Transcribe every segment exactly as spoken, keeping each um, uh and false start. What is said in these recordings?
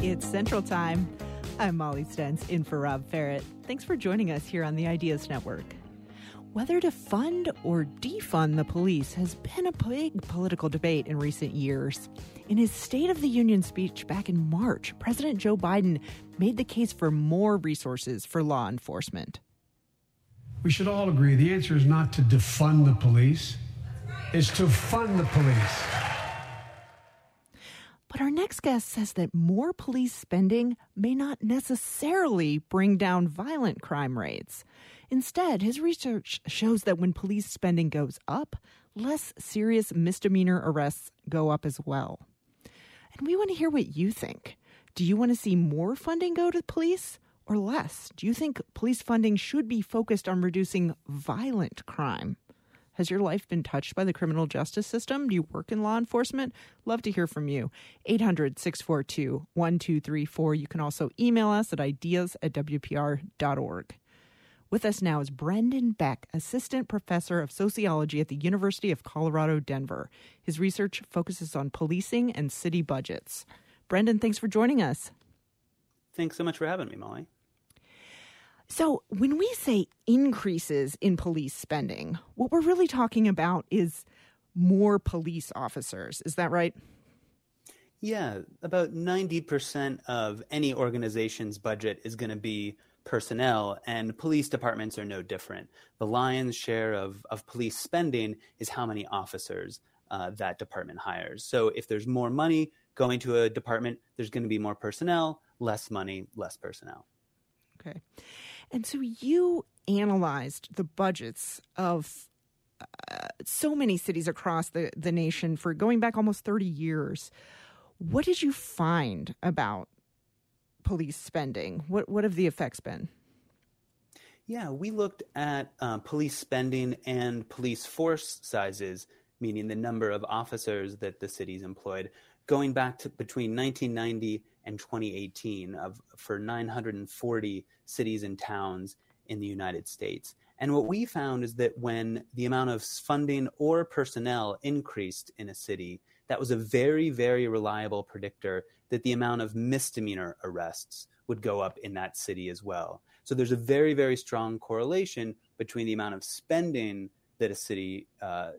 It's Central Time. I'm Molly Stentz, in for Rob Ferret. Thanks for joining us here on the Ideas Network. Whether to fund or defund the police has been a big political debate in recent years. In his State of the Union speech back in March, President Joe Biden made the case for more resources for law enforcement. We should all agree the answer is not to defund the police, it's to fund the police. But our next guest says that more police spending may not necessarily bring down violent crime rates. Instead, his research shows that when police spending goes up, less serious misdemeanor arrests go up as well. And we want to hear what you think. Do you want to see more funding go to police or less? Do you think police funding should be focused on reducing violent crime? Has your life been touched by the criminal justice system? Do you work in law enforcement? Love to hear from you. eight hundred, six four two, one two three four. You can also email us at ideas at w p r dot org. With us now is Brendan Beck, Assistant Professor of Sociology at the University of Colorado, Denver. His research focuses on policing and city budgets. Brendan, thanks for joining us. Thanks so much for having me, Molly. So when we say increases in police spending, what we're really talking about is more police officers. Is that right? Yeah, about ninety percent of any organization's budget is going to be personnel, and police departments are no different. The lion's share of, of police spending is how many officers uh, that department hires. So if there's more money going to a department, there's going to be more personnel, less money, less personnel. Okay. And so you analyzed the budgets of uh, so many cities across the, the nation for going back almost thirty years. What did you find about police spending? What what have the effects been? Yeah, we looked at uh, police spending and police force sizes, meaning the number of officers that the cities employed, going back to between nineteen ninety and twenty eighteen of for nine hundred forty cities and towns in the United States. And what we found is that when the amount of funding or personnel increased in a city, that was a very, very reliable predictor that the amount of misdemeanor arrests would go up in that city as well. So there's a very, very strong correlation between the amount of spending that a city uh,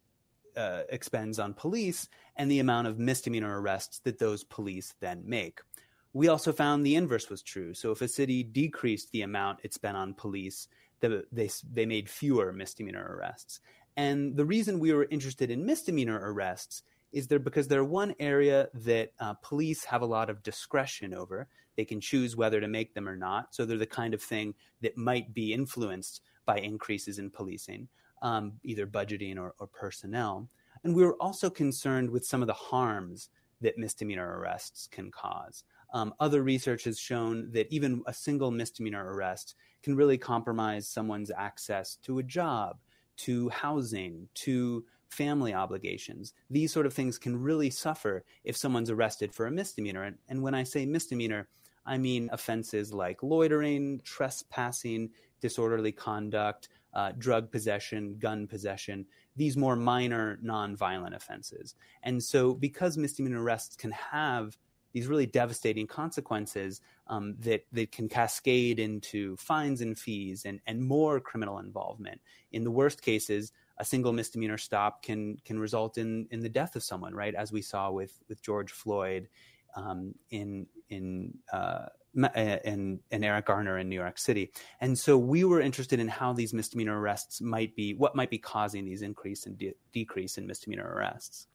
uh, expends on police and the amount of misdemeanor arrests that those police then make. We also found the inverse was true. So if a city decreased the amount it spent on police, the, they, they made fewer misdemeanor arrests. And the reason we were interested in misdemeanor arrests is there because they're one area that uh, police have a lot of discretion over. They can choose whether to make them or not. So they're the kind of thing that might be influenced by increases in policing, um, either budgeting or, or personnel. And we were also concerned with some of the harms that misdemeanor arrests can cause. Um, other research has shown that even a single misdemeanor arrest can really compromise someone's access to a job, to housing, to family obligations. These sort of things can really suffer if someone's arrested for a misdemeanor. And, and when I say misdemeanor, I mean offenses like loitering, trespassing, disorderly conduct, uh, drug possession, gun possession, these more minor nonviolent offenses. And so because misdemeanor arrests can have these really devastating consequences um, that, that can cascade into fines and fees and, and more criminal involvement. In the worst cases, a single misdemeanor stop can can result in in the death of someone, right? As we saw with with George Floyd um, in in uh, and and Eric Garner in New York City. And so we were interested in how these misdemeanor arrests might be, what might be causing these increase and de- decrease in misdemeanor arrests.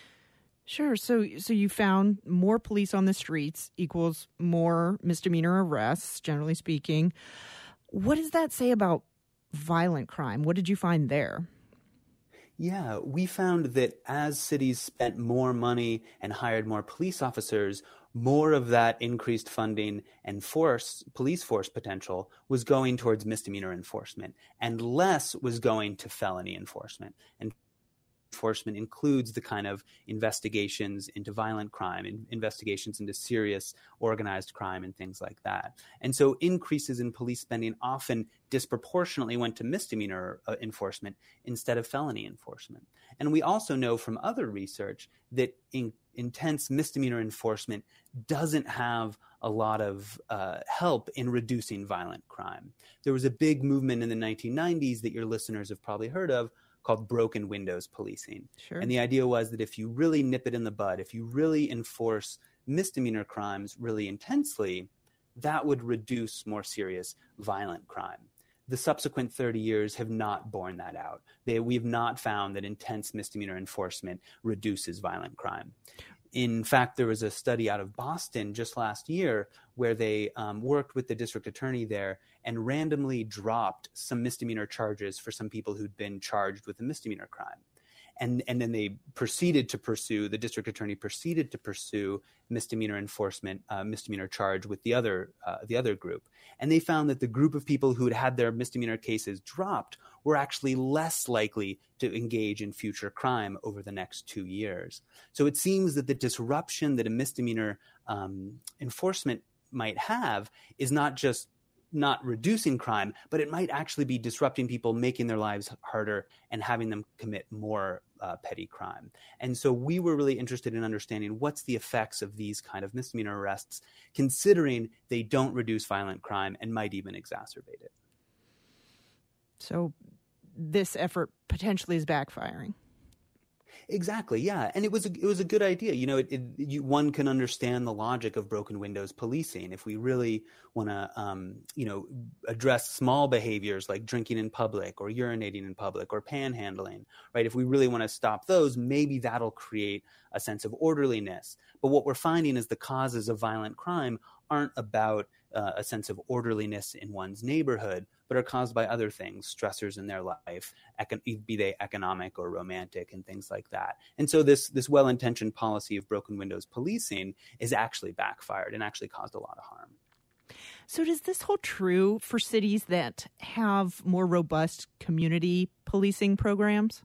Sure. So so you found more police on the streets equals more misdemeanor arrests, generally speaking. What does that say about violent crime? What did you find there? Yeah, we found that as cities spent more money and hired more police officers, more of that increased funding and force, police force potential was going towards misdemeanor enforcement, and less was going to felony enforcement. And enforcement includes the kind of investigations into violent crime and investigations into serious organized crime and things like that. And so increases in police spending often disproportionately went to misdemeanor uh, enforcement instead of felony enforcement. And we also know from other research that in, intense misdemeanor enforcement doesn't have a lot of uh, help in reducing violent crime. There was a big movement in the nineteen nineties that your listeners have probably heard of called broken windows policing. Sure. And the idea was that if you really nip it in the bud, if you really enforce misdemeanor crimes really intensely, that would reduce more serious violent crime. The subsequent thirty years have not borne that out. They, we've not found that intense misdemeanor enforcement reduces violent crime. In fact, there was a study out of Boston just last year where they um, worked with the district attorney there and randomly dropped some misdemeanor charges for some people who'd been charged with a misdemeanor crime. And, and then they proceeded to pursue, the district attorney proceeded to pursue misdemeanor enforcement, uh, misdemeanor charge with the other, uh, the other group. And they found that the group of people who had had their misdemeanor cases dropped were actually less likely to engage in future crime over the next two years. So it seems that the disruption that a misdemeanor um, enforcement might have is not just not reducing crime, but it might actually be disrupting people, making their lives harder and having them commit more uh, petty crime. And so we were really interested in understanding what's the effects of these kind of misdemeanor arrests, considering they don't reduce violent crime and might even exacerbate it. So this effort potentially is backfiring. Exactly, yeah, and it was a, it was a good idea. You know, it, it, you, one can understand the logic of broken windows policing. If we really want to, um, you know, address small behaviors like drinking in public or urinating in public or panhandling, right? If we really want to stop those, maybe that'll create a sense of orderliness. But what we're finding is the causes of violent crime aren't about uh, a sense of orderliness in one's neighborhood, but are caused by other things, stressors in their life, econ- be they economic or romantic and things like that. And so this, this well-intentioned policy of broken windows policing is actually backfired and actually caused a lot of harm. So does this hold true for cities that have more robust community policing programs?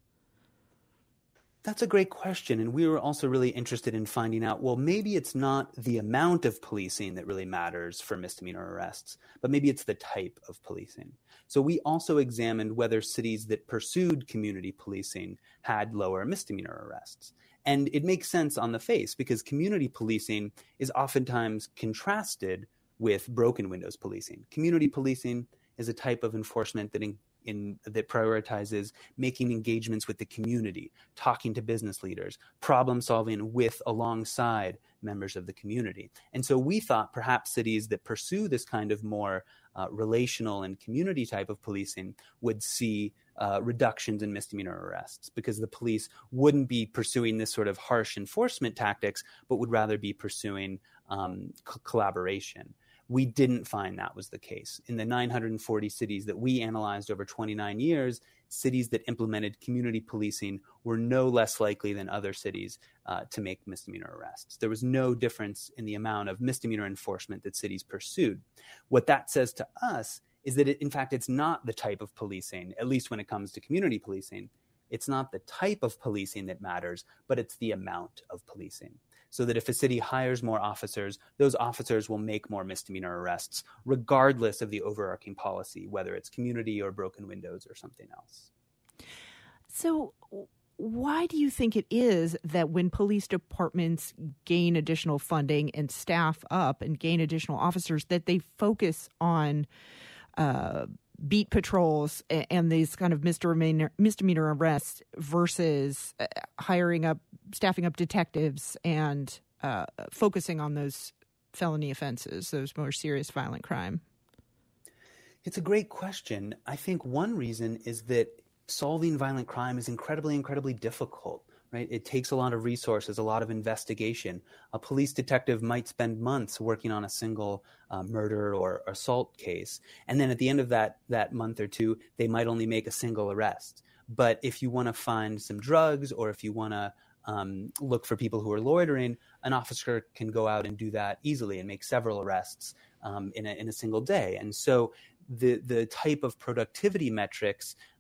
That's a great question. And we were also really interested in finding out, well, maybe it's not the amount of policing that really matters for misdemeanor arrests, but maybe it's the type of policing. So we also examined whether cities that pursued community policing had lower misdemeanor arrests. And it makes sense on the face because community policing is oftentimes contrasted with broken windows policing. Community policing is a type of enforcement that in, in that prioritizes making engagements with the community, talking to business leaders, problem solving with alongside members of the community. And so we thought perhaps cities that pursue this kind of more uh, relational and community type of policing would see uh, reductions in misdemeanor arrests because the police wouldn't be pursuing this sort of harsh enforcement tactics, but would rather be pursuing um, co- collaboration. We didn't find that was the case. In the nine hundred forty cities that we analyzed over twenty-nine years, cities that implemented community policing were no less likely than other cities uh, to make misdemeanor arrests. There was no difference in the amount of misdemeanor enforcement that cities pursued. What that says to us is that, it, in fact, it's not the type of policing, at least when it comes to community policing. It's not the type of policing that matters, but it's the amount of policing. So that if a city hires more officers, those officers will make more misdemeanor arrests, regardless of the overarching policy, whether it's community or broken windows or something else. So why do you think it is that when police departments gain additional funding and staff up and gain additional officers, that they focus on uh, beat patrols and these kind of misdemeanor, misdemeanor arrests versus uh, hiring up, staffing up detectives and uh, focusing on those felony offenses, those more serious violent crime? It's a great question. I think one reason is that solving violent crime is incredibly, incredibly difficult, right? It takes a lot of resources, a lot of investigation. A police detective might spend months working on a single uh, murder or assault case. And then at the end of that, that month or two, they might only make a single arrest. But if you want to find some drugs or if you want to um, look for people who are loitering, an officer can go out and do that easily and make several arrests um, in, a, in a single day. And so the the type of productivity metrics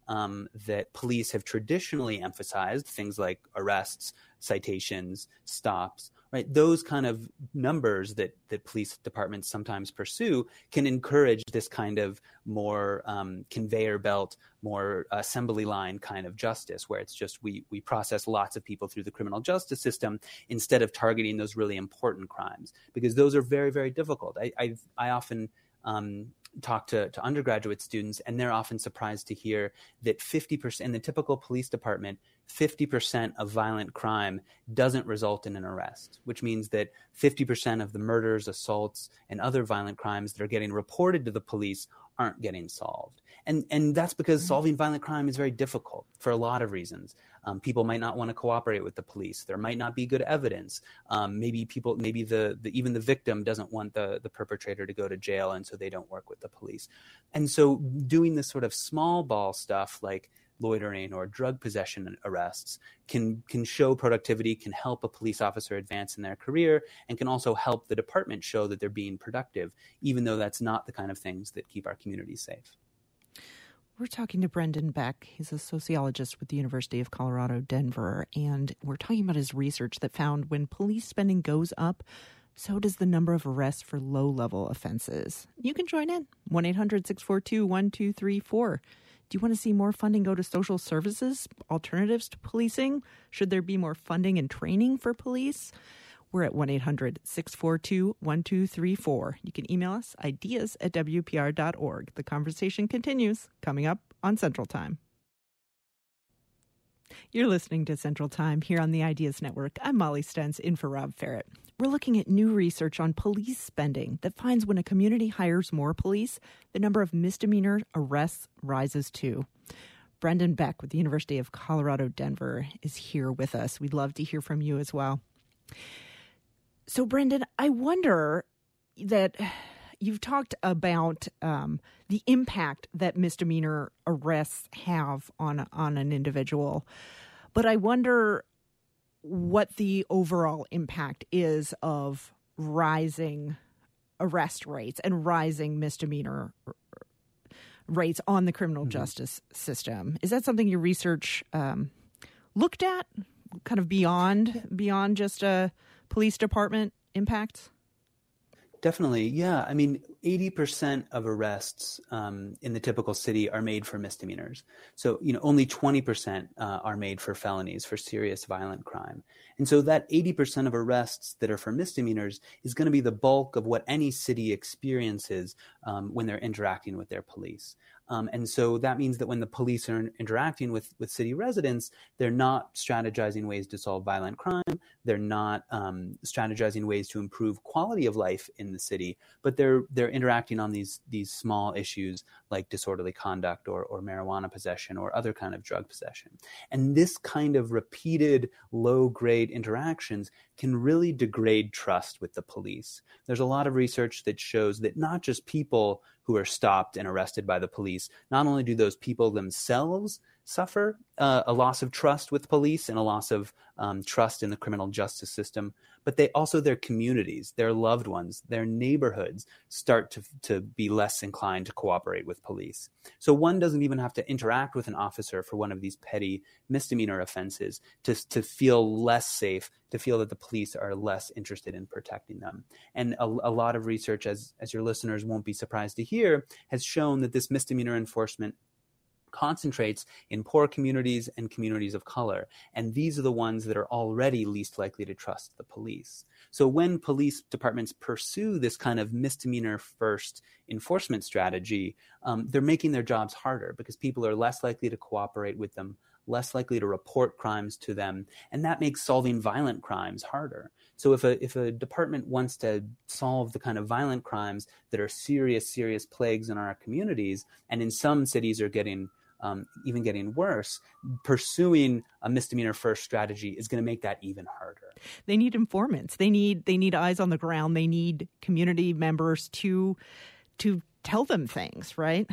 um, that police have traditionally emphasized, things like arrests, citations, stops, right? Those kind of numbers that, that police departments sometimes pursue can encourage this kind of more um, conveyor belt, more assembly line kind of justice, where it's just we we process lots of people through the criminal justice system instead of targeting those really important crimes, because those are very, very difficult. I I, I often um, talk to, to undergraduate students, and they're often surprised to hear that fifty percent in the typical police department, fifty percent of violent crime doesn't result in an arrest, which means that fifty percent of the murders, assaults, and other violent crimes that are getting reported to the police aren't getting solved. And and that's because solving violent crime is very difficult for a lot of reasons. Um, people might not want to cooperate with the police. There might not be good evidence. Um, maybe people, maybe the, the even the victim doesn't want the, the perpetrator to go to jail, and so they don't work with the police. And so doing this sort of small ball stuff like loitering or drug possession arrests can can show productivity, can help a police officer advance in their career, and can also help the department show that they're being productive, even though that's not the kind of things that keep our communities safe. We're talking to Brendan Beck. He's a sociologist with the University of Colorado, Denver, and we're talking about his research that found when police spending goes up, so does the number of arrests for low-level offenses. You can join in, one eight hundred six four two one two three four. Do you want to see more funding go to social services, alternatives to policing? Should there be more funding and training for police? We're at one eight hundred six four two one two three four. You can email us, ideas at W P R dot org. The conversation continues, coming up on Central Time. You're listening to Central Time here on the Ideas Network. I'm Molly Stentz, in for Rob Ferret. We're looking at new research on police spending that finds when a community hires more police, the number of misdemeanor arrests rises too. Brendan Beck with the University of Colorado, Denver is here with us. We'd love to hear from you as well. So, Brendan, I wonder that you've talked about um, the impact that misdemeanor arrests have on on an individual, but I wonder what the overall impact is of rising arrest rates and rising misdemeanor rates on the criminal mm-hmm. justice system. Is that something your research um, looked at, kind of beyond beyond just a police department impact? Definitely. Yeah. I mean, eighty percent of arrests um, in the typical city are made for misdemeanors. So, you know, only twenty percent uh, are made for felonies, for serious violent crime. And so that eighty percent of arrests that are for misdemeanors is going to be the bulk of what any city experiences um, when they're interacting with their police. Um, and so that means that when the police are interacting with, with city residents, they're not strategizing ways to solve violent crime. They're not um, strategizing ways to improve quality of life in the city, but they're they're interacting on these these small issues like disorderly conduct or, or marijuana possession or other kind of drug possession. And this kind of repeated low-grade interactions can really degrade trust with the police. There's a lot of research that shows that not just people who are stopped and arrested by the police, not only do those people themselves suffer uh, a loss of trust with police and a loss of um, trust in the criminal justice system, but they also, their communities, their loved ones, their neighborhoods start to, to be less inclined to cooperate with police. So one doesn't even have to interact with an officer for one of these petty misdemeanor offenses to, to feel less safe, to feel that the police are less interested in protecting them. And a, a lot of research, as, as your listeners won't be surprised to hear, has shown that this misdemeanor enforcement concentrates in poor communities and communities of color. And these are the ones that are already least likely to trust the police. So when police departments pursue this kind of misdemeanor first enforcement strategy, um, they're making their jobs harder because people are less likely to cooperate with them, less likely to report crimes to them, and that makes solving violent crimes harder. So if a if a department wants to solve the kind of violent crimes that are serious, serious plagues in our communities, and in some cities are getting Um, even getting worse, pursuing a misdemeanor first strategy is going to make that even harder. They need informants. They need they need eyes on the ground. They need community members to to tell them things, right?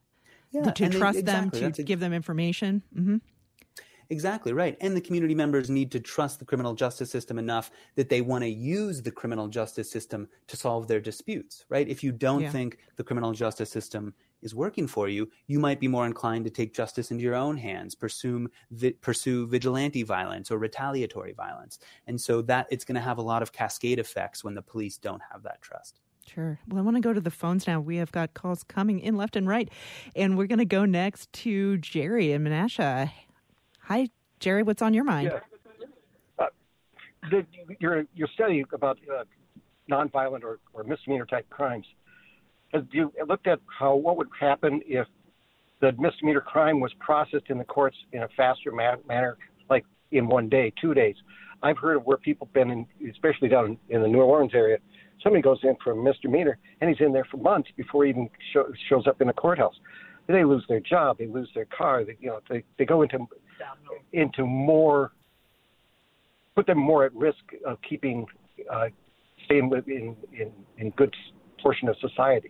Yeah, to trust they, exactly. them, to That's give them information. Mm-hmm. Exactly right. And the community members need to trust the criminal justice system enough that they want to use the criminal justice system to solve their disputes, right? If you don't Yeah. think the criminal justice system is working for you, you might be more inclined to take justice into your own hands, pursue, vi- pursue vigilante violence or retaliatory violence. And so that it's going to have a lot of cascade effects when the police don't have that trust. Sure. Well, I want to go to the phones now. We have got calls coming in left and right. And we're going to go next to Jerry in Menasha. Hi, Jerry. What's on your mind? Yeah. Uh, the, your, your study about uh, nonviolent or, or misdemeanor type crimes, have you looked at how what would happen if the misdemeanor crime was processed in the courts in a faster ma- manner, like in one day, two days? I've heard of where people have been, in, especially down in, in the New Orleans area, somebody goes in for a misdemeanor, and he's in there for months before he even show, shows up in the courthouse. They lose their job, they lose their car, they, you know, they, they go into into more, put them more at risk of keeping, uh, staying in, in in good portion of society.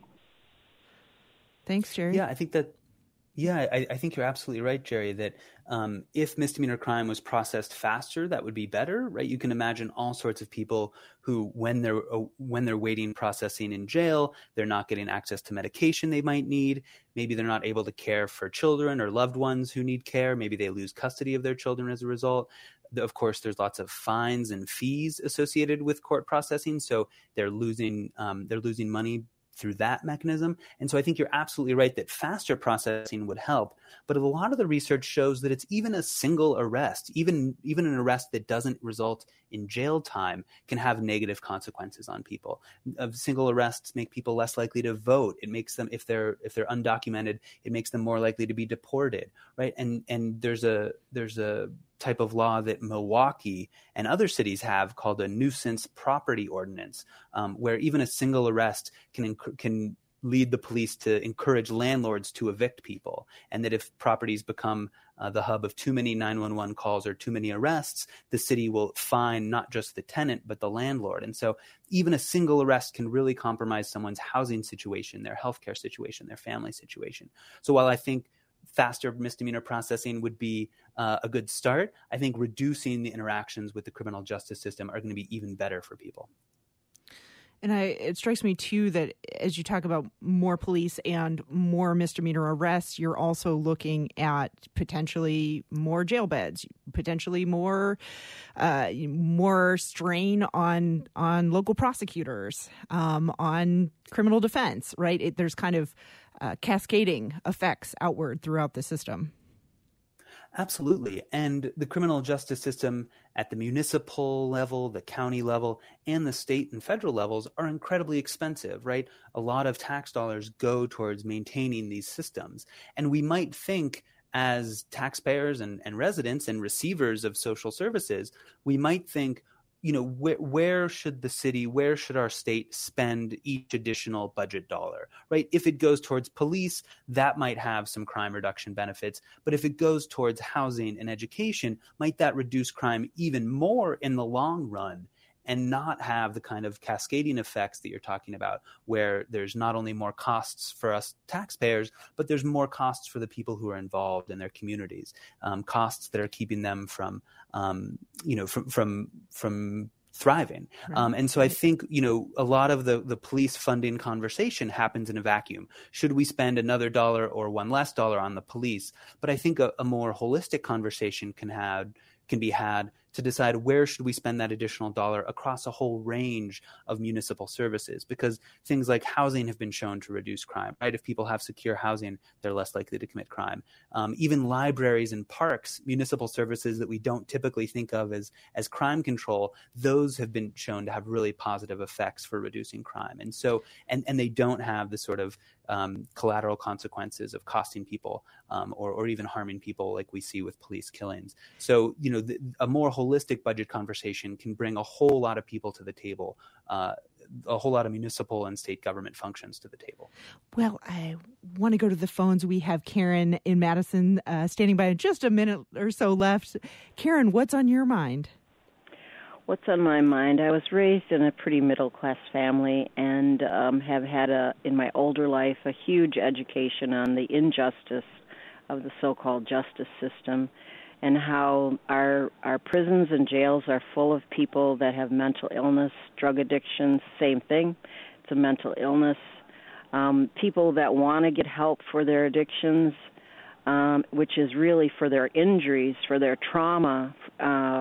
Thanks, Jerry. Yeah, I think that. Yeah, I, I think you're absolutely right, Jerry, that um, if misdemeanor crime was processed faster, that would be better, right? You can imagine all sorts of people who, when they're uh, when they're waiting processing in jail, they're not getting access to medication they might need. Maybe they're not able to care for children or loved ones who need care. Maybe they lose custody of their children as a result. Of course, there's lots of fines and fees associated with court processing, so they're losing um, they're losing money through that mechanism. And so I think you're absolutely right that faster processing would help. But a lot of the research shows that it's even a single arrest, even, even an arrest that doesn't result in jail time can have negative consequences on people. Uh, single arrests make people less likely to vote. It makes them, if they're if they're undocumented, it makes them more likely to be deported, right? And and there's a there's a type of law that Milwaukee and other cities have called a nuisance property ordinance, um, where even a single arrest can inc- can lead the police to encourage landlords to evict people, and that if properties become uh, the hub of too many nine one one calls or too many arrests, the city will fine not just the tenant but the landlord. And so even a single arrest can really compromise someone's housing situation, their healthcare situation, their family situation. So while I think faster misdemeanor processing would be uh, a good start, I think reducing the interactions with the criminal justice system are going to be even better for people. And I, it strikes me, too, that as you talk about more police and more misdemeanor arrests, you're also looking at potentially more jail beds, potentially more uh, more strain on on local prosecutors, um, on criminal defense, right? It, there's kind of uh, cascading effects outward throughout the system. Absolutely. And the criminal justice system at the municipal level, the county level, and the state and federal levels are incredibly expensive, right? A lot of tax dollars go towards maintaining these systems. And we might think as taxpayers and, and residents and receivers of social services, we might think, you know, where, where should the city, where should our state spend each additional budget dollar, right? If it goes towards police, that might have some crime reduction benefits. But if it goes towards housing and education, might that reduce crime even more in the long run and not have the kind of cascading effects that you're talking about, where there's not only more costs for us taxpayers, but there's more costs for the people who are involved in their communities, um, costs that are keeping them from, um, you know, from from from thriving. Right. Um, and so I think, you know, a lot of the, the police funding conversation happens in a vacuum. Should we spend another dollar or one less dollar on the police? But I think a, a more holistic conversation can have can be had to decide where should we spend that additional dollar across a whole range of municipal services, because things like housing have been shown to reduce crime, right? If people have secure housing, they're less likely to commit crime. Um, even libraries and parks, municipal services that we don't typically think of as, as crime control, those have been shown to have really positive effects for reducing crime. And so, and, and they don't have the sort of um, collateral consequences of costing people um, or, or even harming people like we see with police killings. So, you know, the, a more holistic budget conversation can bring a whole lot of people to the table, uh, a whole lot of municipal and state government functions to the table. Well, I want to go to the phones. We have Karen in Madison uh, standing by in just a minute or so left. Karen, what's on your mind? What's on my mind? I was raised in a pretty middle-class family and um, have had, a, in my older life, a huge education on the injustice of the so-called justice system and how our our prisons and jails are full of people that have mental illness, drug addictions, same thing. It's a mental illness. um, people that want to get help for their addictions, um, which is really for their injuries, for their trauma uh,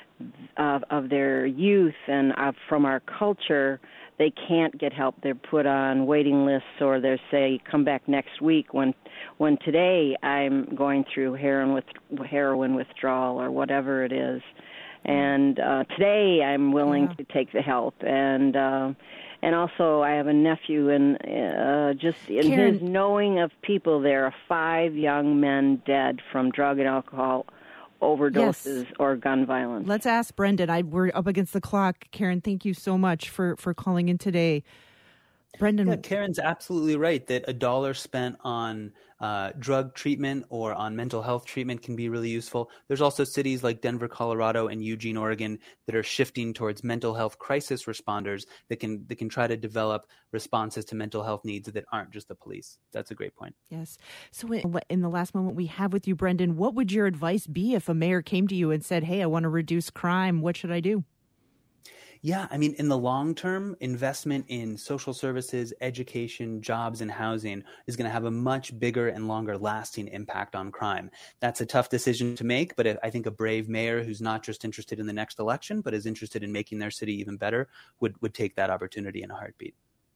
of, of their youth and uh, from our culture, they can't get help. They're put on waiting lists, or they say, come back next week, when when today I'm going through heroin, with, heroin withdrawal or whatever it is. And uh, today I'm willing yeah. to take the help. And uh, and also I have a nephew, and uh, just in Karen. his knowing of people, there are five young men dead from drug and alcohol overdoses yes. or gun violence. Let's ask Brendan. I, we're up against the clock. Karen, thank you so much for, for calling in today. Brendan. Yeah, Karen's absolutely right that a dollar spent on uh, drug treatment or on mental health treatment can be really useful. There's also cities like Denver, Colorado, and Eugene, Oregon that are shifting towards mental health crisis responders that can that can try to develop responses to mental health needs that aren't just the police. That's a great point. Yes. So in the last moment we have with you, Brendan, what would your advice be if a mayor came to you and said, hey, I want to reduce crime? What should I do? Yeah, I mean, in the long term, investment in social services, education, jobs, and housing is going to have a much bigger and longer lasting impact on crime. That's a tough decision to make, but I think a brave mayor who's not just interested in the next election, but is interested in making their city even better would, would take that opportunity in a heartbeat.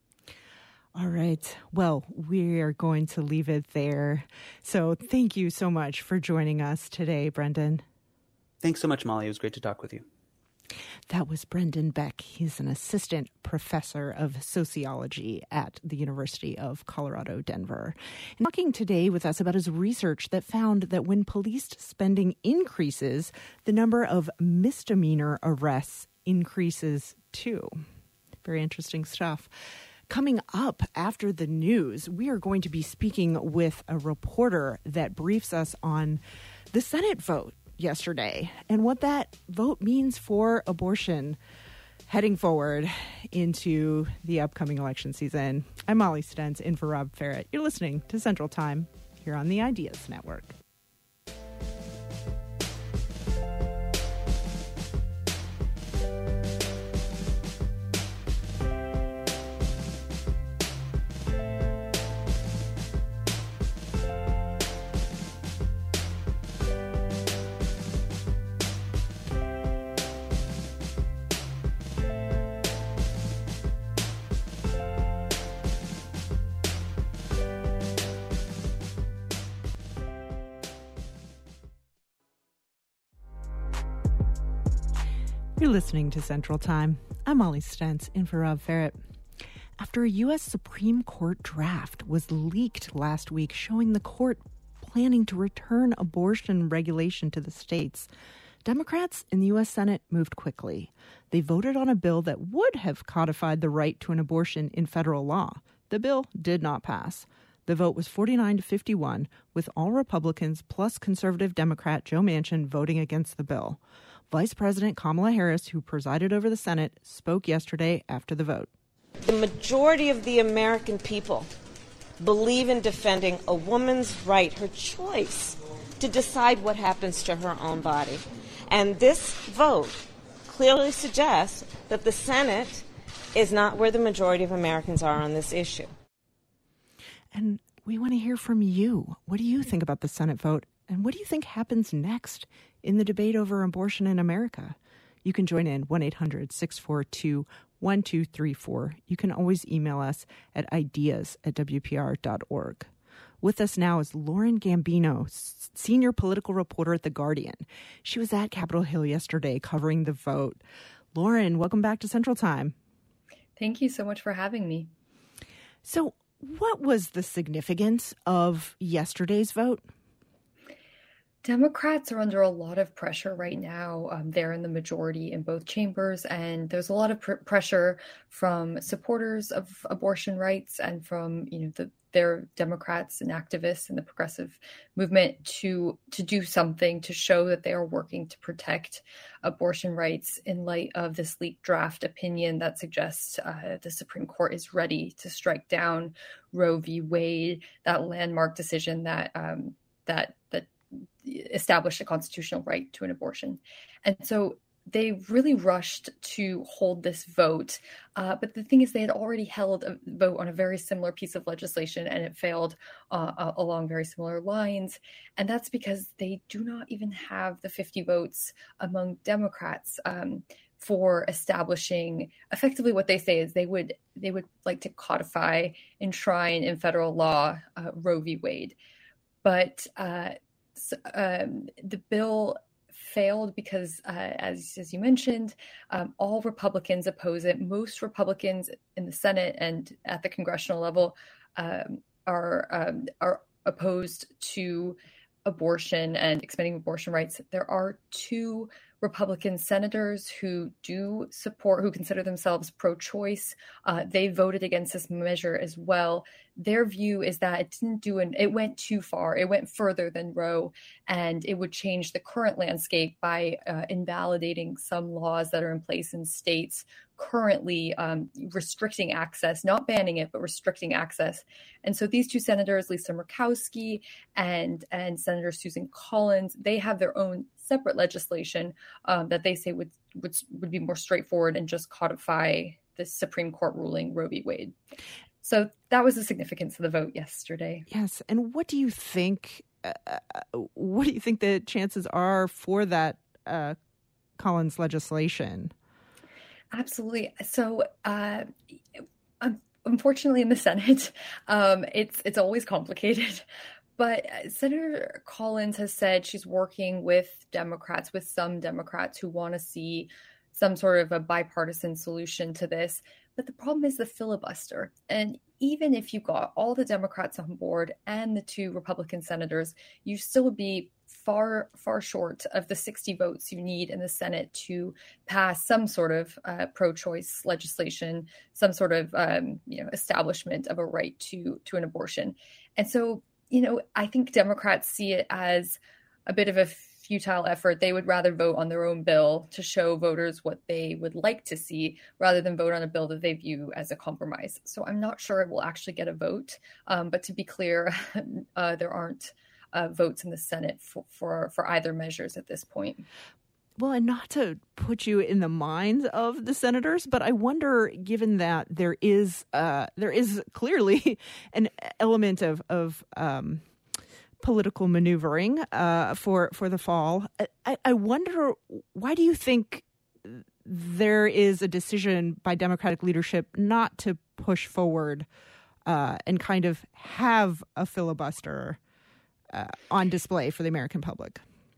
All right. Well, we are going to leave it there. So thank you so much for joining us today, Brendan. Thanks so much, Molly. It was great to talk with you. That was Brendan Beck. He's an assistant professor of sociology at the University of Colorado, Denver. And talking today with us about his research that found that when police spending increases, the number of misdemeanor arrests increases too. Very interesting stuff. Coming up after the news, we are going to be speaking with a reporter that briefs us on the Senate vote yesterday and what that vote means for abortion heading forward into the upcoming election season. I'm Molly Stentz in for Rob Ferret. You're listening to Central Time here on the Ideas Network. You're listening to Central Time. I'm Molly Stentz in for Rob Ferret. After a U S Supreme Court draft was leaked last week showing the court planning to return abortion regulation to the states, Democrats in the U S Senate moved quickly. They voted on a bill that would have codified the right to an abortion in federal law. The bill did not pass. The vote was forty-nine to fifty-one, with all Republicans plus conservative Democrat Joe Manchin voting against the bill. Vice President Kamala Harris, who presided over the Senate, spoke yesterday after the vote. The majority of the American people believe in defending a woman's right, her choice, to decide what happens to her own body. And this vote clearly suggests that the Senate is not where the majority of Americans are on this issue. And we want to hear from you. What do you think about the Senate vote? And what do you think happens next in the debate over abortion in America? You can join in one eight hundred six four two one two three four. You can always email us at ideas at w p r dot org. With us now is Lauren Gambino, senior political reporter at The Guardian. She was at Capitol Hill yesterday covering the vote. Lauren, welcome back to Central Time. Thank you so much for having me. So what was the significance of yesterday's vote? Democrats are under a lot of pressure right now. Um, they're in the majority in both chambers, and there's a lot of pr- pressure from supporters of abortion rights and from, you know, the, their Democrats and activists in the progressive movement to to do something to show that they are working to protect abortion rights in light of this leaked draft opinion that suggests uh, the Supreme Court is ready to strike down Roe v. Wade, that landmark decision that um, that that established a constitutional right to an abortion. And so they really rushed to hold this vote. Uh, but the thing is, they had already held a vote on a very similar piece of legislation, and it failed uh, along very similar lines. And that's because they do not even have the fifty votes among Democrats um, for establishing effectively what they say is they would they would like to codify, enshrine in federal law uh, Roe v. Wade. But uh, so, um, the bill failed because, uh, as as you mentioned, um, all Republicans oppose it. Most Republicans in the Senate and at the congressional level um, are um, are opposed to abortion and expanding abortion rights. There are two Republican senators who do support, who consider themselves pro-choice. Uh, they voted against this measure as well. Their view is that it didn't do an, it went too far. It went further than Roe, and it would change the current landscape by uh, invalidating some laws that are in place in states currently um, restricting access, not banning it, but restricting access. And so these two senators, Lisa Murkowski and, and Senator Susan Collins, they have their own separate legislation um, that they say would, would would be more straightforward and just codify the Supreme Court ruling Roe v. Wade. So that was the significance of the vote yesterday. Yes, and what do you think? Uh, what do you think the chances are for that uh, Collins legislation? Absolutely. So, uh, unfortunately, in the Senate, um, it's it's always complicated. But Senator Collins has said she's working with Democrats, with some Democrats who want to see some sort of a bipartisan solution to this. But the problem is the filibuster. And even if you got all the Democrats on board and the two Republican senators, you still would be far, far short of the sixty votes you need in the Senate to pass some sort of uh, pro-choice legislation, some sort of um, you know establishment of a right to to an abortion. And so, you know, I think Democrats see it as a bit of a futile effort. They would rather vote on their own bill to show voters what they would like to see rather than vote on a bill that they view as a compromise. So I'm not sure it will actually get a vote. Um, but to be clear, uh, there aren't uh, votes in the Senate for, for, for either measures at this point. Well, and not to put you in the minds of the senators, but I wonder, given that there is uh, there is clearly an element of of um, political maneuvering uh, for for the fall, I, I wonder, why do you think there is a decision by Democratic leadership not to push forward uh, and kind of have a filibuster uh, on display for the American public?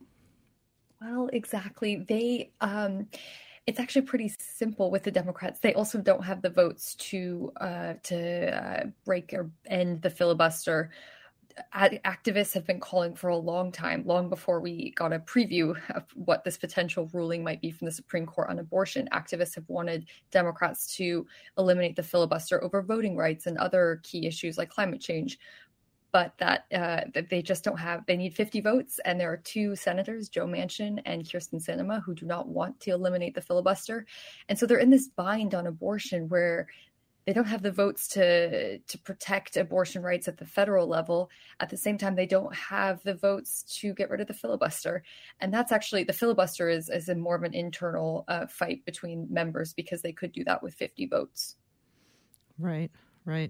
Well, exactly. They, um, it's actually pretty simple with the Democrats. They also don't have the votes to uh, to uh, break or end the filibuster. Activists have been calling for a long time, long before we got a preview of what this potential ruling might be from the Supreme Court on abortion. Activists have wanted Democrats to eliminate the filibuster over voting rights and other key issues like climate change. But that, uh, that they just don't have, they need fifty votes. And there are two senators, Joe Manchin and Kyrsten Sinema, who do not want to eliminate the filibuster. And so they're in this bind on abortion where they don't have the votes to to protect abortion rights at the federal level. At the same time, they don't have the votes to get rid of the filibuster. And that's actually, the filibuster is, is a more of an internal uh, fight between members because they could do that with fifty votes. Right, right.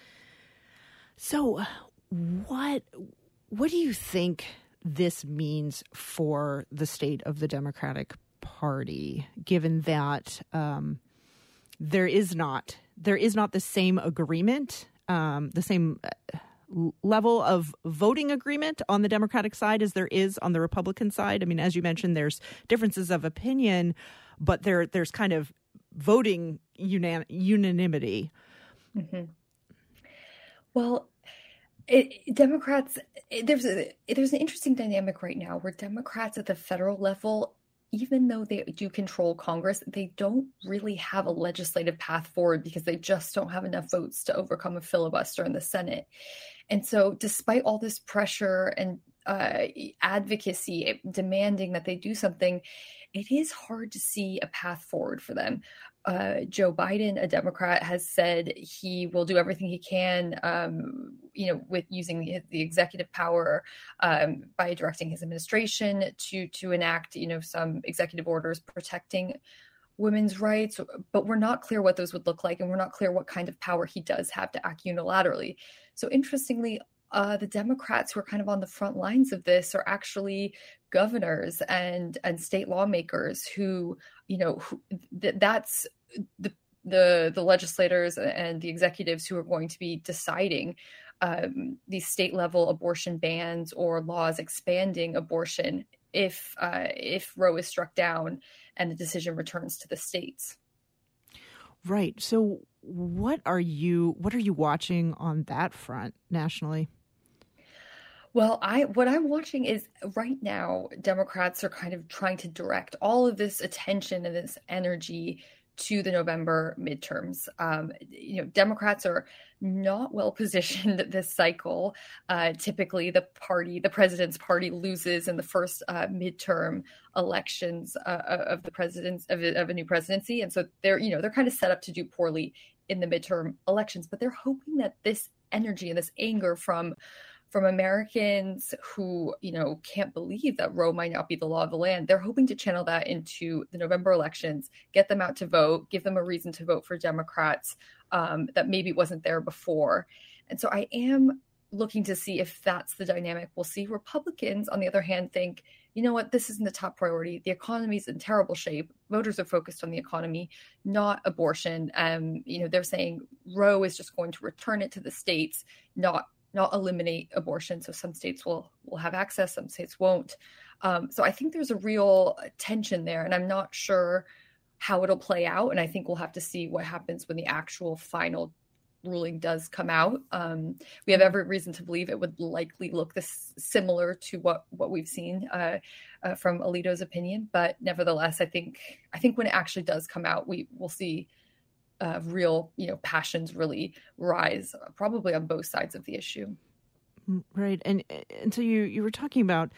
So what what do you think this means for the state of the Democratic Party, given that um, there is not there is not the same agreement, um, the same level of voting agreement on the Democratic side as there is on the Republican side? I mean, as you mentioned, there's differences of opinion, but there there's kind of voting unan- unanimity. Mm-hmm. Well, It, Democrats, it, there's a, there's an interesting dynamic right now where Democrats at the federal level, even though they do control Congress, they don't really have a legislative path forward because they just don't have enough votes to overcome a filibuster in the Senate. And so despite all this pressure and uh, advocacy, demanding that they do something, it is hard to see a path forward for them. Uh, Joe Biden, a Democrat, has said he will do everything he can, um, you know, with using the, the executive power um, by directing his administration to to enact, you know, some executive orders protecting women's rights. But we're not clear what those would look like, and we're not clear what kind of power he does have to act unilaterally. So interestingly, Uh, the Democrats who are kind of on the front lines of this are actually governors and and state lawmakers who, you know, who, th- that's the, the the legislators and the executives who are going to be deciding um, these state level abortion bans or laws expanding abortion if uh, if Roe is struck down and the decision returns to the states. Right. So what are you what are you watching on that front nationally? Well, I what I'm watching is right now, Democrats are kind of trying to direct all of this attention and this energy to the November midterms. Um, you know, Democrats are not well positioned this cycle. Uh, typically, the party, the president's party, loses in the first uh, midterm elections uh, of the president's of, of a new presidency, and so they're you know they're kind of set up to do poorly in the midterm elections. But they're hoping that this energy and this anger from from Americans who, you know, can't believe that Roe might not be the law of the land, they're hoping to channel that into the November elections, get them out to vote, give them a reason to vote for Democrats um, that maybe wasn't there before. And so I am looking to see if that's the dynamic we'll see. Republicans, on the other hand, think, you know what, this isn't the top priority. The economy's in terrible shape. Voters are focused on the economy, not abortion. Um, you know, they're saying Roe is just going to return it to the states, not not eliminate abortion. So some states will will have access, some states won't. Um, so I think there's a real tension there, and I'm not sure how it'll play out. And I think we'll have to see what happens when the actual final ruling does come out. Um, we have every reason to believe it would likely look this similar to what what we've seen uh, uh, from Alito's opinion. But nevertheless, I think I think when it actually does come out, we will see Uh, real, you know, passions really rise, uh, probably on both sides of the issue. Right, and and so you you were talking about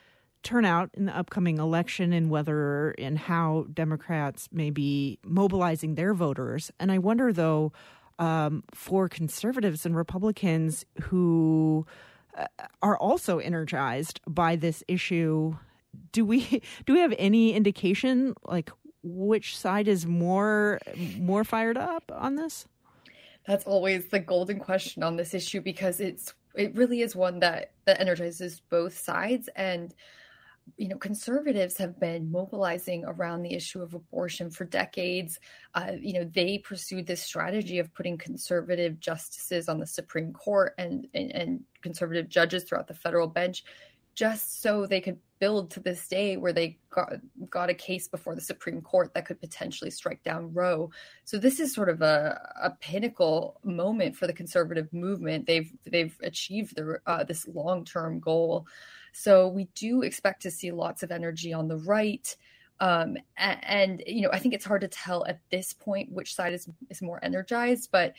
turnout in the upcoming election and whether and how Democrats may be mobilizing their voters, and I wonder though, um, for conservatives and Republicans who uh, are also energized by this issue, do we do we have any indication like which side is more more fired up on this? That's always the golden question on this issue, because it's it really is one that that energizes both sides. And you know, conservatives have been mobilizing around the issue of abortion for decades. Uh, you know, they pursued this strategy of putting conservative justices on the Supreme Court and and, and conservative judges throughout the federal bench, just so they could build to this day where they got, got a case before the Supreme Court that could potentially strike down Roe. So this is sort of a, a pinnacle moment for the conservative movement. They've they've achieved the, uh, this long-term goal. So we do expect to see lots of energy on the right. Um, and, and, you know, I think it's hard to tell at this point which side is, is more energized, but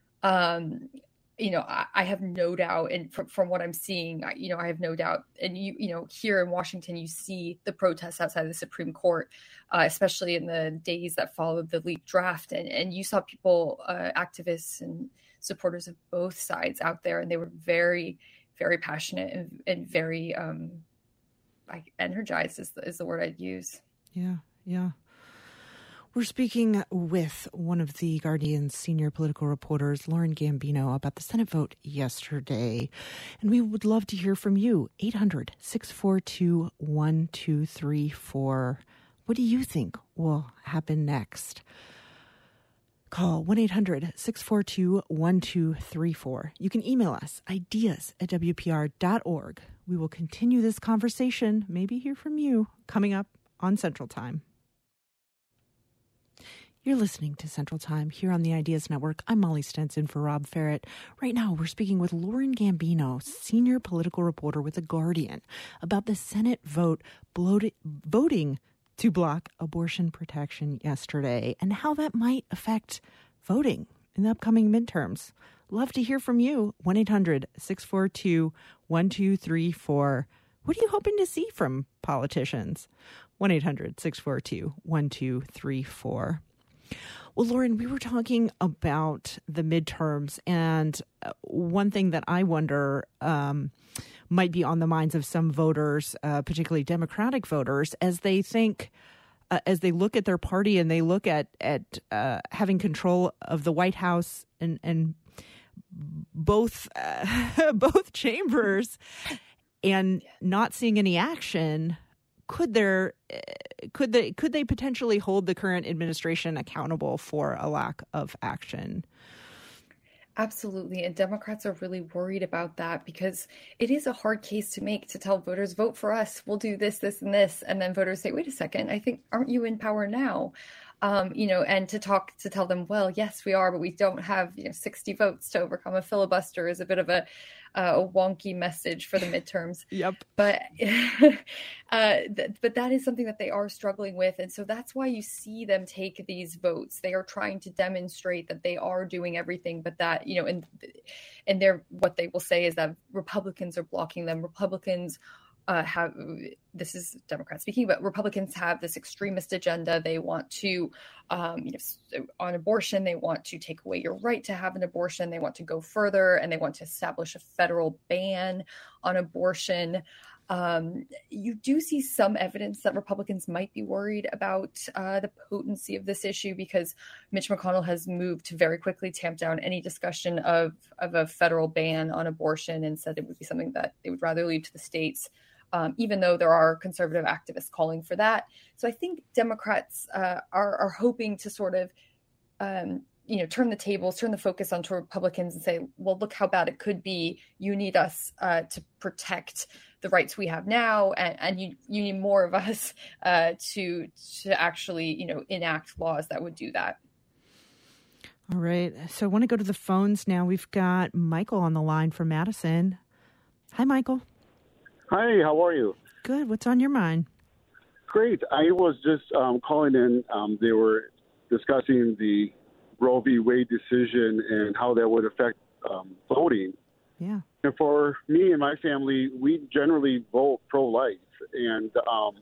um, you know, I, I have no doubt, and from, from what I'm seeing, I, you know, I have no doubt. And you, you know, here in Washington, you see the protests outside the Supreme Court, uh, especially in the days that followed the leaked draft, and and you saw people, uh, activists and supporters of both sides out there, and they were very, very passionate and, and very, um, like energized is the, is the word I'd use. Yeah, yeah. We're speaking with one of the Guardian's senior political reporters, Lauren Gambino, about the Senate vote yesterday. And we would love to hear from you. eight hundred, six four two, one two three four. What do you think will happen next? Call one eight hundred, six four two, one two three four. You can email us, ideas at W P R dot org. We will continue this conversation, maybe hear from you, coming up on Central Time. You're listening to Central Time here on the Ideas Network. I'm Molly Stenson for Rob Ferret. Right now, we're speaking with Lauren Gambino, senior political reporter with The Guardian, about the Senate vote bloated, voting to block abortion protection yesterday and how that might affect voting in the upcoming midterms. Love to hear from you. one eight hundred, six four two, one two three four. What are you hoping to see from politicians? one eight hundred six four two one two three four. Well, Lauren, we were talking about the midterms, and one thing that I wonder um, might be on the minds of some voters, uh, particularly Democratic voters, as they think, uh, as they look at their party and they look at at uh, having control of the White House and and both uh, both chambers, and not seeing any action. Could there, could they, could they potentially hold the current administration accountable for a lack of action? Absolutely. And Democrats are really worried about that because it is a hard case to make to tell voters, vote for us, we'll do this, this, and this. And then voters say, wait a second, I think, aren't you in power now? Um, you know, and to talk, to tell them, well, yes, we are, but we don't have, you know, sixty votes to overcome a filibuster is a bit of a, uh, a wonky message for the midterms. Yep. But, uh, th- but that is something that they are struggling with. And so that's why you see them take these votes. They are trying to demonstrate that they are doing everything, but that, you know, and, and they're, what they will say is that Republicans are blocking them. Republicans Uh, have this is Democrats speaking, but Republicans have this extremist agenda. They want to, um, you know, on abortion, they want to take away your right to have an abortion. They want to go further, and they want to establish a federal ban on abortion. Um, you do see some evidence that Republicans might be worried about uh, the potency of this issue because Mitch McConnell has moved to very quickly tamp down any discussion of, of a federal ban on abortion and said it would be something that they would rather leave to the states. Um, even though there are conservative activists calling for that. So I think Democrats uh, are, are hoping to sort of, um, you know, turn the tables, turn the focus onto Republicans and say, well, look how bad it could be. You need us uh, to protect the rights we have now, and, and you you need more of us uh, to to actually, you know, enact laws that would do that. All right. So I want to go to the phones now. We've got Michael on the line from Madison. Hi, Michael. Hi, how are you? Good. What's on your mind? Great. I was just um, calling in. Um, they were discussing the Roe v. Wade decision and how that would affect um, voting. Yeah. And for me and my family, we generally vote pro-life. And um,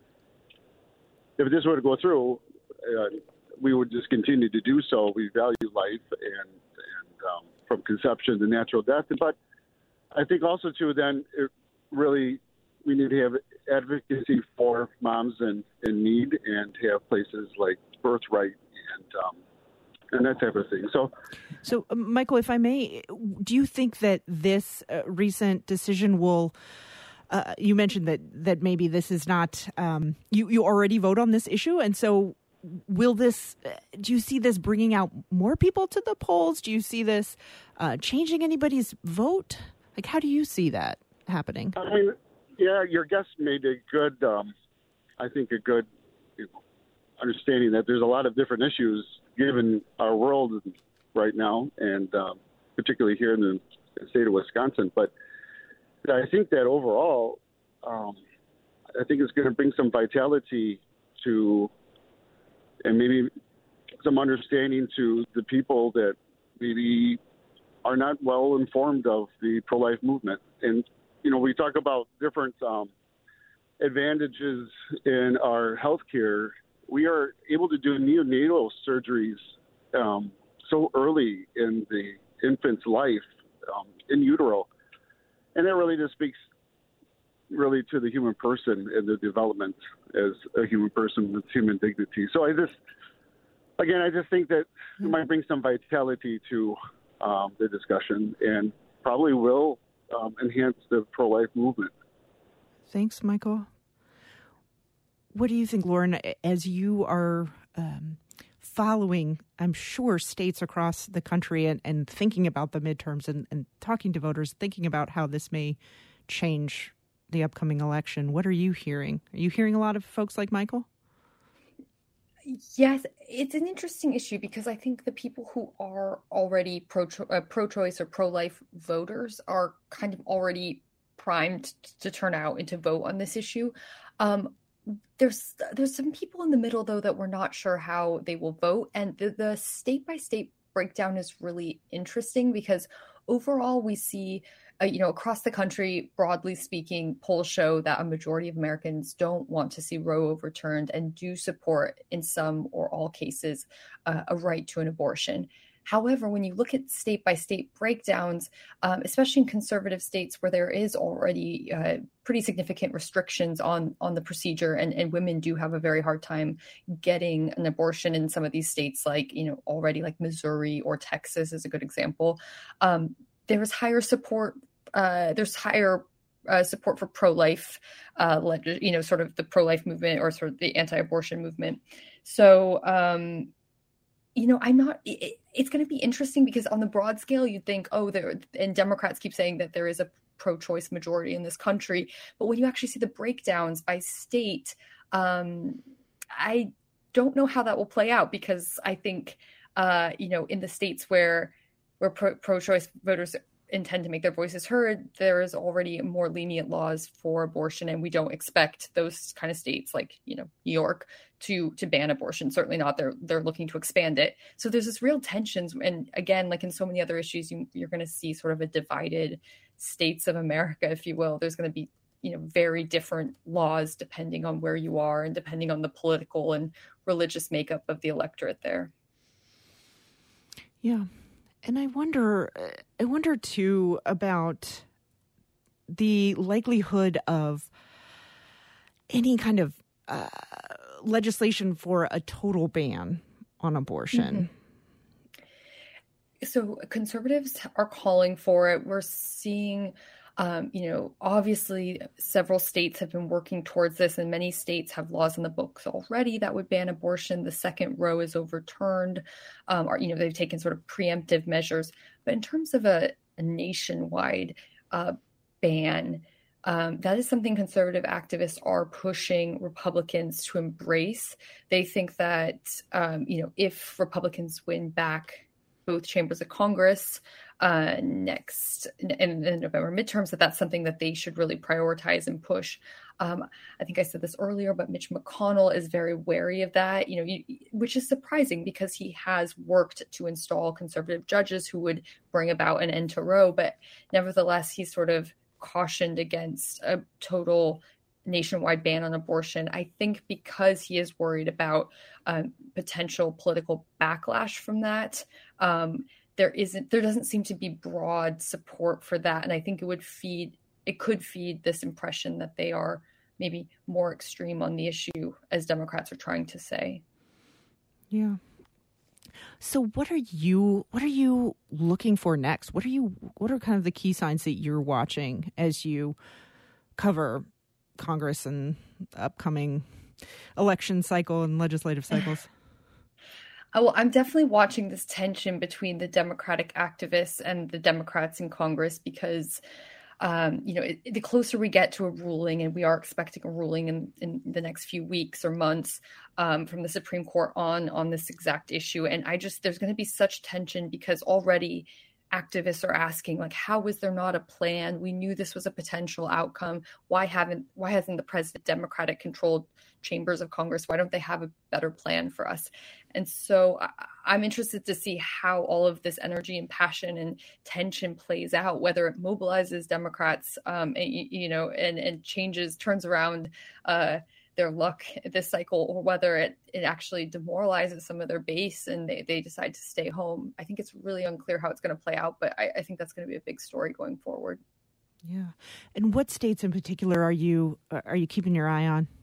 if this were to go through, uh, we would just continue to do so. We value life and, and um, from conception to natural death. But I think also, too, then it really – we need to have advocacy for moms in, in need and have places like Birthright and um, and that type of thing. So, so uh, Michael, if I may, do you think that this uh, recent decision will? Uh, you mentioned that that maybe this is not. Um, you you already vote on this issue, and so will this? Uh, do you see this bringing out more people to the polls? Do you see this uh, changing anybody's vote? Like, how do you see that happening? I mean. Yeah, your guest made a good, um, I think, a good you know, understanding that there's a lot of different issues given our world right now, and um, particularly here in the state of Wisconsin. But I think that overall, um, I think it's going to bring some vitality to, and maybe some understanding to the people that maybe are not well informed of the pro-life movement. And you know, we talk about different um, advantages in our healthcare. We are able to do neonatal surgeries um, so early in the infant's life, um, in utero. And that really just speaks really to the human person and the development as a human person with human dignity. So I just, again, I just think that it might bring some vitality to um, the discussion and probably will Um, enhance the pro-life movement. Thanks, Michael. What do you think, Lauren, as you are um, following, I'm sure, states across the country and, and thinking about the midterms and, and talking to voters, thinking about how this may change the upcoming election? What are you hearing? Are you hearing a lot of folks like Michael? Yes, it's an interesting issue because I think the people who are already pro uh, pro-choice or pro-life voters are kind of already primed to turn out and to vote on this issue. Um, there's there's some people in the middle, though, that we're not sure how they will vote. And the, the state-by-state breakdown is really interesting because overall, we see, uh, you know, across the country, broadly speaking, polls show that a majority of Americans don't want to see Roe overturned and do support, in some or all cases, uh, a right to an abortion. However, when you look at state by state breakdowns, um, especially in conservative states where there is already uh, pretty significant restrictions on, on the procedure, and, and women do have a very hard time getting an abortion in some of these states, like, you know, already like Missouri or Texas is a good example. Um, there's higher support. Uh, there's higher uh, support for pro-life, uh, you know, sort of the pro-life movement or sort of the anti-abortion movement. So, um, you know, I'm not, it, it's going to be interesting because on the broad scale, you'd think, oh, there, and Democrats keep saying that there is a pro-choice majority in this country. But when you actually see the breakdowns by state, um, I don't know how that will play out, because I think, uh, you know, in the states where, where pro, pro-choice voters intend to make their voices heard, there is already more lenient laws for abortion, and we don't expect those kind of states like, you know, New York to to ban abortion. Certainly not. They're they're looking to expand it. So there's this real tensions, and again, like in so many other issues, you, you're going to see sort of a divided states of America, if you will. There's going to be, you know, very different laws depending on where you are and depending on the political and religious makeup of the electorate there. Yeah. And I wonder, I wonder too about the likelihood of any kind of uh, legislation for a total ban on abortion. Mm-hmm. So conservatives are calling for it. We're seeing, um, you know, obviously several states have been working towards this, and many states have laws in the books already that would ban abortion. The second Roe is overturned, um, or, you know, they've taken sort of preemptive measures. But in terms of a, a nationwide uh, ban, um, that is something conservative activists are pushing Republicans to embrace. They think that, um, you know, if Republicans win back both chambers of Congress uh, next in the November midterms, that that's something that they should really prioritize and push. Um, I think I said this earlier, but Mitch McConnell is very wary of that, you know, you, which is surprising because he has worked to install conservative judges who would bring about an end to Roe. But nevertheless, he's sort of cautioned against a total nationwide ban on abortion, I think because he is worried about um, potential political backlash from that. Um, there isn't, there doesn't seem to be broad support for that. And I think it would feed, it could feed this impression that they are maybe more extreme on the issue, as Democrats are trying to say. Yeah. So what are you, what are you looking for next? What are you, what are kind of the key signs that you're watching as you cover Congress and upcoming election cycle and legislative cycles? Oh, well, I'm definitely watching this tension between the Democratic activists and the Democrats in Congress because, um, you know, it, the closer we get to a ruling, and we are expecting a ruling in, in the next few weeks or months um, from the Supreme Court on on this exact issue. And I just, there's going to be such tension because already activists are asking, like, how was there not a plan? We knew this was a potential outcome. Why haven't, why hasn't the president Democratic controlled chambers of Congress? Why don't they have a better plan for us? And so I, I'm interested to see how all of this energy and passion and tension plays out, whether it mobilizes Democrats, um, and, you know, and, and changes, turns around uh, their luck this cycle, or whether it, it actually demoralizes some of their base and they, they decide to stay home. I think it's really unclear how it's going to play out, but I, I think that's going to be a big story going forward. Yeah. And what states in particular are you, are you keeping your eye on?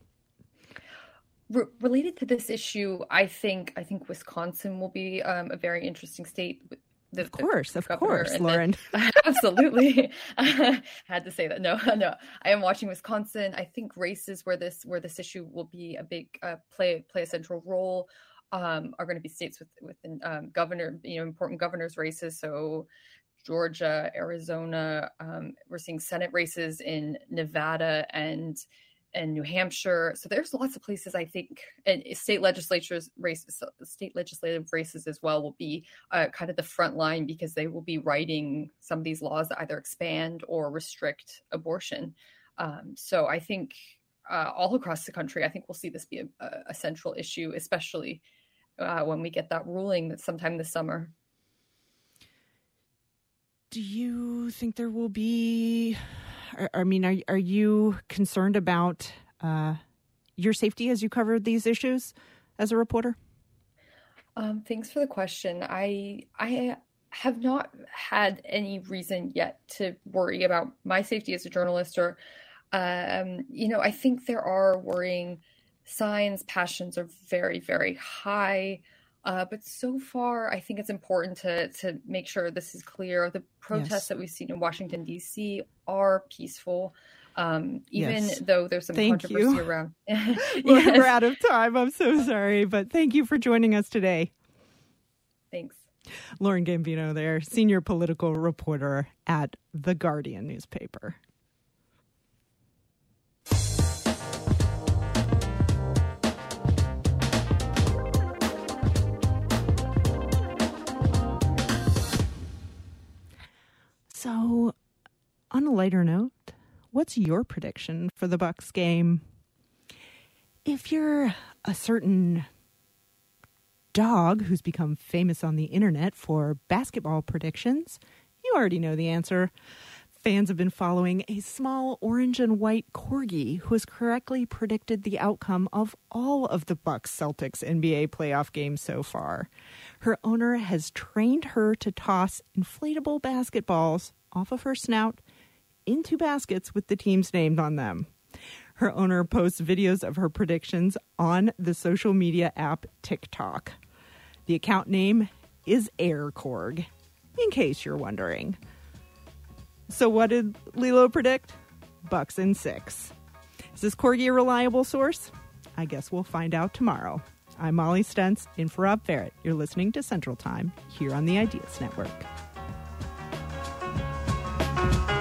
Re- related to this issue, I think, I think Wisconsin will be um, a very interesting state. The, of course, the of course, Lauren. Then, absolutely. Had to say that. No, no. I am watching Wisconsin. I think races where this where this issue will be a big uh, play play a central role um, are going to be states with with um, governor, you know, important governors races. So Georgia, Arizona. Um, we're seeing Senate races in Nevada and. and New Hampshire. So there's lots of places, I think, and state legislatures races, state legislative races as well will be uh, kind of the front line because they will be writing some of these laws that either expand or restrict abortion. Um, so I think uh, all across the country, I think we'll see this be a, a central issue, especially uh, when we get that ruling that sometime this summer. do you think there will be, I mean, are, are you concerned about uh, your safety as you covered these issues as a reporter? Um, thanks for the question. I I have not had any reason yet to worry about my safety as a journalist, or, um, you know, I think there are worrying signs. Passions are very, very high. Uh, but so far, I think it's important to to make sure this is clear. The protests yes. that we've seen in Washington, D C are peaceful, um, even yes. though there's some thank controversy you. around. yes. We're out of time. I'm so sorry, but thank you for joining us today. Thanks. Lauren Gambino there, senior political reporter at The Guardian newspaper. So, on a lighter note, what's your prediction for the Bucks game? If you're a certain dog who's become famous on the internet for basketball predictions, you already know the answer. Fans have been following a small orange and white corgi who has correctly predicted the outcome of all of the Bucks Celtics N B A playoff games so far. Her owner has trained her to toss inflatable basketballs off of her snout into baskets with the teams named on them. Her owner posts videos of her predictions on the social media app TikTok. The account name is AirCorg, in case you're wondering. So what did Lilo predict? Bucks in six. Is this corgi a reliable source? I guess we'll find out tomorrow. I'm Molly Stentz, in for Rob Ferrett. You're listening to Central Time here on the Ideas Network.